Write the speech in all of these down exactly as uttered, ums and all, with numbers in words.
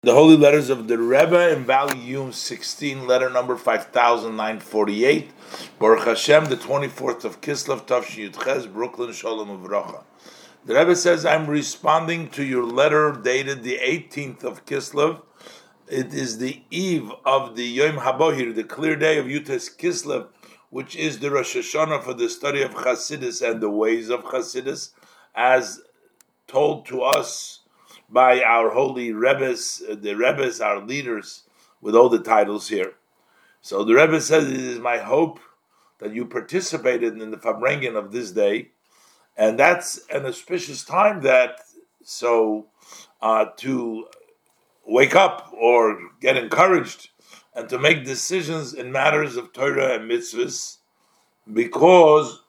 The Holy Letters of the Rebbe in volume sixteen, letter number five thousand nine hundred forty-eight. Baruch Hashem, the twenty-fourth of Kislev, Tafshin Yud Ches, Brooklyn, Shalom Uvracha. The Rebbe says, I'm responding to your letter dated the eighteenth of Kislev. It is the eve of the Yom HaBohir, the clear day of Yutes Kislev, which is the Rosh Hashanah for the study of Chassidus and the ways of Chassidus, as told to us by our holy Rebbes, the Rebbes, our leaders, with all the titles here. So the Rebbe says, it is my hope that you participated in the Farbrengen of this day, and that's an auspicious time that, so uh, to wake up or get encouraged and to make decisions in matters of Torah and mitzvahs, because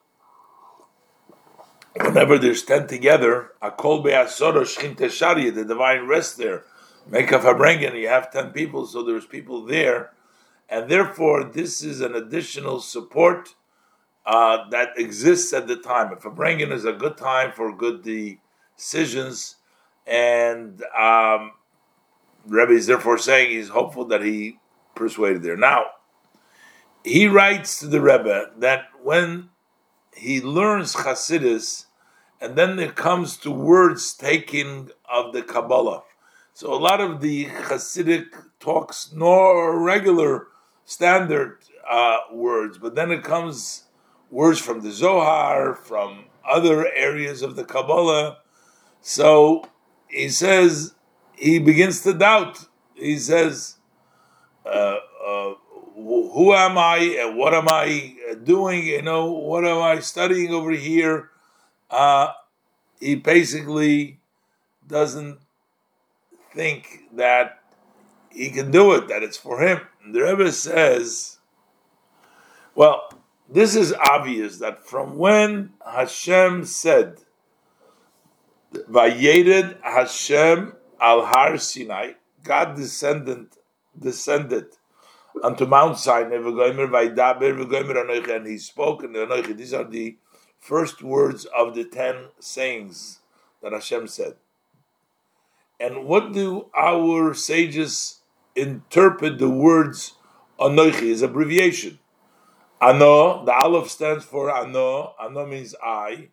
whenever there's ten together, a kol be'asoro shchinte sharia, the divine rest there, make a farbrengen, you have ten people, so there's people there, and therefore this is an additional support uh, that exists at the time. A farbrengen is a good time for good decisions, and um, Rebbe is therefore saying he's hopeful that he persuaded there. Now, he writes to the Rebbe that when he learns Chassidus, and then it comes to words taking of the Kabbalah. So a lot of the Chassidic talks, nor regular standard uh, words, but then it comes words from the Zohar, from other areas of the Kabbalah. So he says, he begins to doubt. He says, uh, uh, who am I and what am I doing? You know, what am I studying over here? Uh, he basically doesn't think that he can do it, that it's for him. And the Rebbe says, well, this is obvious that from when Hashem said, Vayered Hashem al Har Sinai, God descended, descended unto Mount Sinai, and he spoke in the Anochi. These are the first words of the ten sayings that Hashem said. And what do our sages interpret the words Anochi? Is abbreviation. Ano, the Aleph stands for Ano. Ano means I.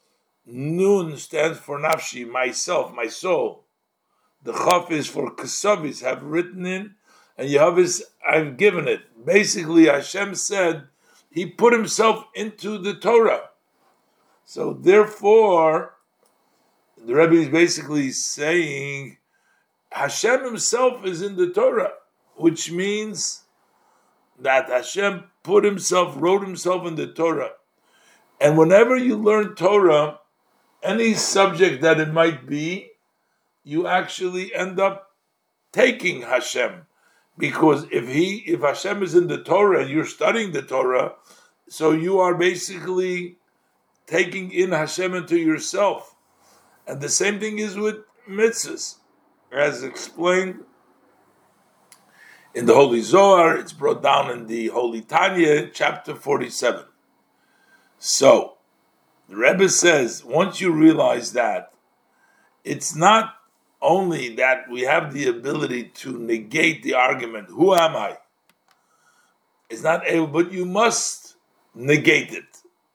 Nun stands for Nafshi, myself, my soul. The Chaf is for Kesavis, have written in, and Yehovah's, I've given it. Basically, Hashem said he put himself into the Torah. So therefore, the Rebbe is basically saying Hashem himself is in the Torah, which means that Hashem put himself, wrote himself in the Torah. And whenever you learn Torah, any subject that it might be, you actually end up taking Hashem. Because if he, if Hashem is in the Torah and you're studying the Torah, so you are basically taking in Hashem into yourself. And the same thing is with mitzvahs. As explained in the Holy Zohar, it's brought down in the Holy Tanya, chapter forty-seven. So, the Rebbe says, once you realize that, it's not only that we have the ability to negate the argument, who am I? It's not able, but you must negate it.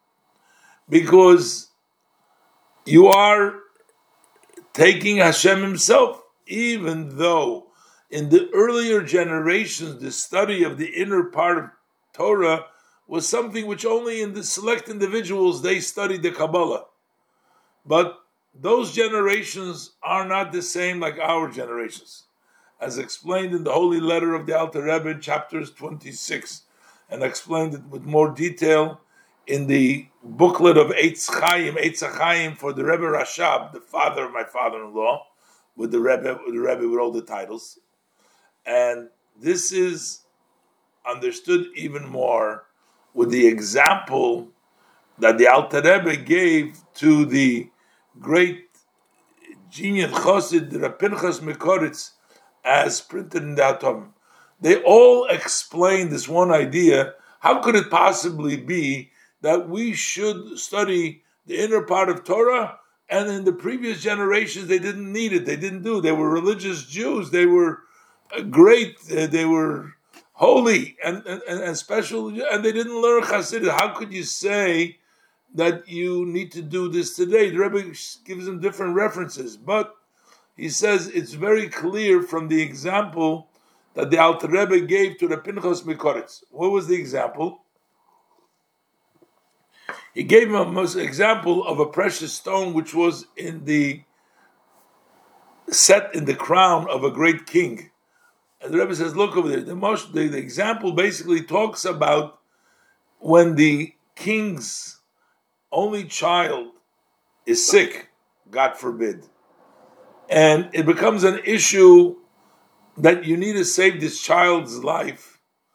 Because you are taking Hashem himself, even though in the earlier generations, the study of the inner part of Torah was something which only in the select individuals they studied the Kabbalah. But those generations are not the same like our generations, as explained in the Holy Letter of the Alter Rebbe, chapters twenty-six, and explained it with more detail in the booklet of Eitz Chaim, Eitz Chaim for the Rebbe Rashab, the father of my father-in-law, with the Rebbe, with the Rebbe with all the titles. And this is understood even more with the example that the Alter Rebbe gave to the great genius Chassid, Reb Pinchas Mikoritz, as printed in the Atom. They all explain this one idea. How could it possibly be that we should study the inner part of Torah And in the previous generations, they didn't need it. They didn't do it. They were religious Jews. They were great. They were holy and, and, and special. And they didn't learn Chassidus. How could you say that you need to do this today? The Rebbe gives them different references. But he says it's very clear from the example that the Alter Rebbe gave to the Pinchas Mikoritz. What was the example? He gave him an example of a precious stone which was in the set in the crown of a great king. And the Rebbe says, look over there. The, most, the, the example basically talks about when the king's only child is sick, God forbid. And it becomes an issue that you need to save this child's life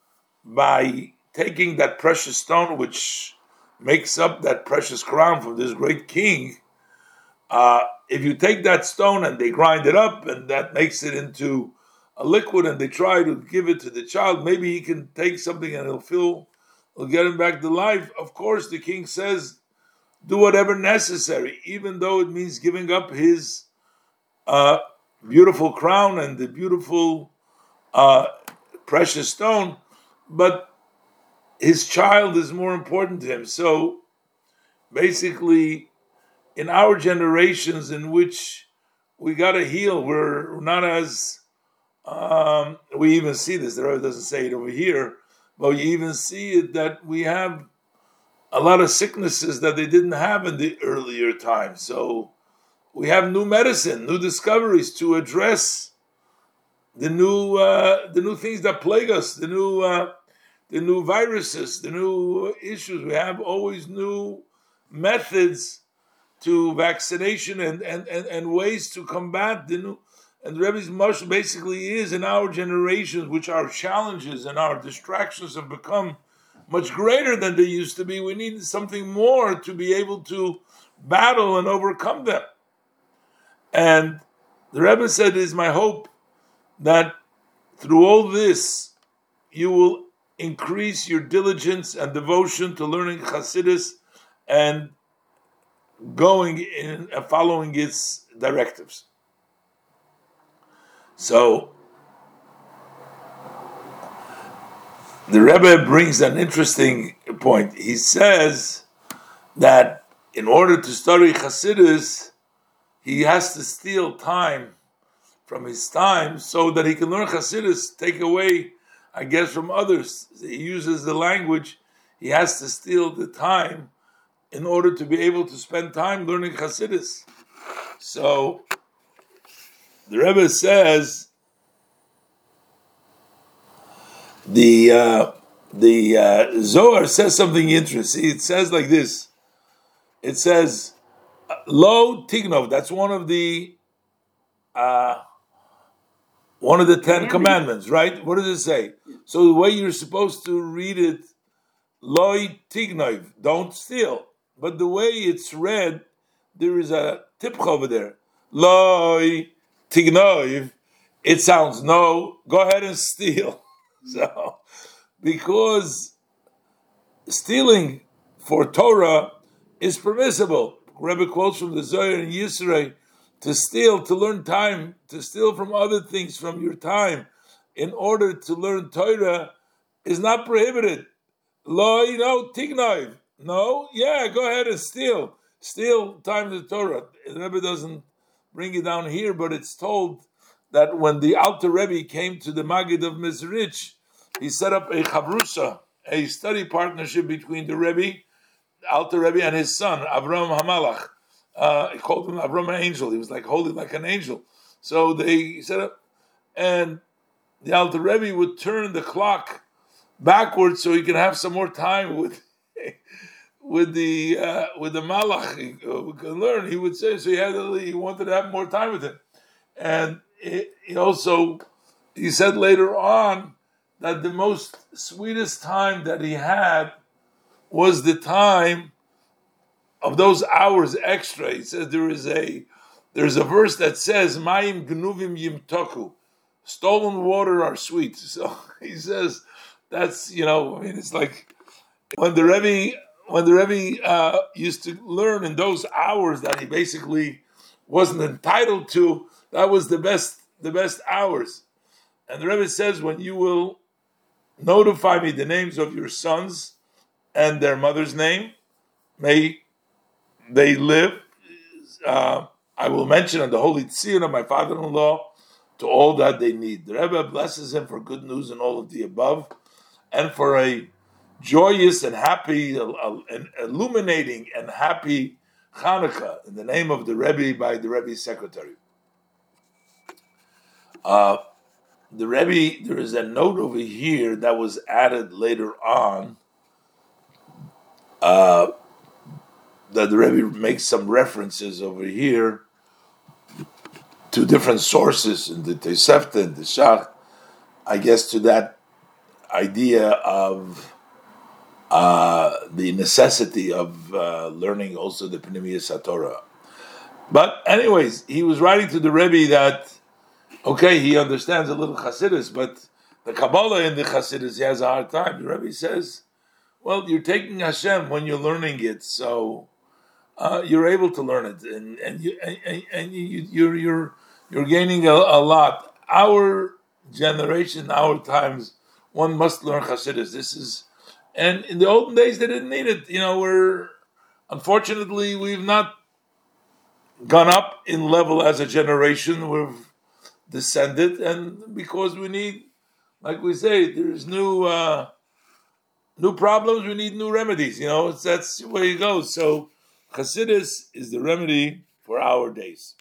by taking that precious stone which makes up that precious crown from this great king. Uh, if you take that stone and they grind it up and that makes it into a liquid and they try to give it to the child, maybe he can take something and it'll feel, it'll get him back to life. Of course, the king says, do whatever necessary, even though it means giving up his uh, beautiful crown and the beautiful uh, precious stone, but his child is more important to him. So basically, in our generations in which we got to heal, we're not as, um, we even see this, the Rebbe doesn't say it over here, but you even see it that we have a lot of sicknesses that they didn't have in the earlier times. So we have new medicine, new discoveries to address the new uh, the new things that plague us, the new uh, the new viruses, the new issues. We have always new methods to vaccination and, and, and, and ways to combat the new. And the Rebbe's much basically is in our generations, which our challenges and our distractions have become much greater than they used to be. We need something more to be able to battle and overcome them. And the Rebbe said, it is my hope that through all this, you will increase your diligence and devotion to learning Chassidus and going in and following its directives. So, the Rebbe brings an interesting point. He says that in order to study Chassidus, he has to steal time from his time so that he can learn Chassidus, take away, I guess, from others. He uses the language, he has to steal the time in order to be able to spend time learning Chassidus. So, the Rebbe says, the uh, the uh, Zohar says something interesting. It says like this. It says, Lo Tignov, that's one of the uh, one of the Ten Commandments, right? What does it say? So the way you're supposed to read it, Loi Tignov, don't steal. But the way it's read, there is a tipcha over there. Loi Tignov, it sounds, no, go ahead and steal. So, because stealing for Torah is permissible. Rebbe quotes from the Zohar and Yisrei, to steal, to learn time, to steal from other things from your time in order to learn Torah is not prohibited. Lo, you know, tignov. No, yeah, go ahead and steal. Steal time to Torah. The Rebbe doesn't bring it down here, but it's told that when the Alter Rebbe came to the Maggid of Mezrich, he set up a chavrusa, a study partnership between the Rebbe, Alter Rebbe, and his son, Avram Hamalach. Uh, he called him Avram an angel. He was like holy like an angel. So they set up, and the Alter Rebbe would turn the clock backwards so he can have some more time with with the uh, with the Malach. He uh, can learn. He would say so. He had to, he wanted to have more time with him, and he, he also he said later on that the most sweetest time that he had was the time of those hours extra. He says there is a there's a verse that says Mayim Gnuvim Yimtoku, stolen water are sweet. So he says that's, you know, I mean, it's like when the Rebbe when the Rebbe uh, used to learn in those hours that he basically wasn't entitled to, that was the best, the best hours. And the Rebbe says, when you will notify me the names of your sons and their mother's name, may they live. Uh, I will mention on the holy tzion of my father-in-law to all that they need. The Rebbe blesses him for good news and all of the above, and for a joyous and happy, uh, and illuminating and happy Hanukkah in the name of the Rebbe by the Rebbe's secretary. Uh, the Rebbe, there is a note over here that was added later on, uh, that the Rebbe makes some references over here to different sources in the Tosefta and the Shach, I guess, to that idea of uh, the necessity of uh, learning also the Pnimiyas HaTorah. But anyways, he was writing to the Rebbe that, okay, he understands a little Chassidus, but the Kabbalah in the Chassidus, he has a hard time. The Rebbe says, well, you're taking Hashem when you're learning it, so uh, you're able to learn it, and and you and, and you, you're you're you're gaining a, a lot. Our generation, our times, one must learn Chassidus. This is, and in the olden days they didn't need it. You know, we're unfortunately we've not gone up in level as a generation. We've descended, and because we need, like we say, there's new uh, new problems. We need new remedies. You know, it's, that's the way it goes. So Chassidus is the remedy for our days.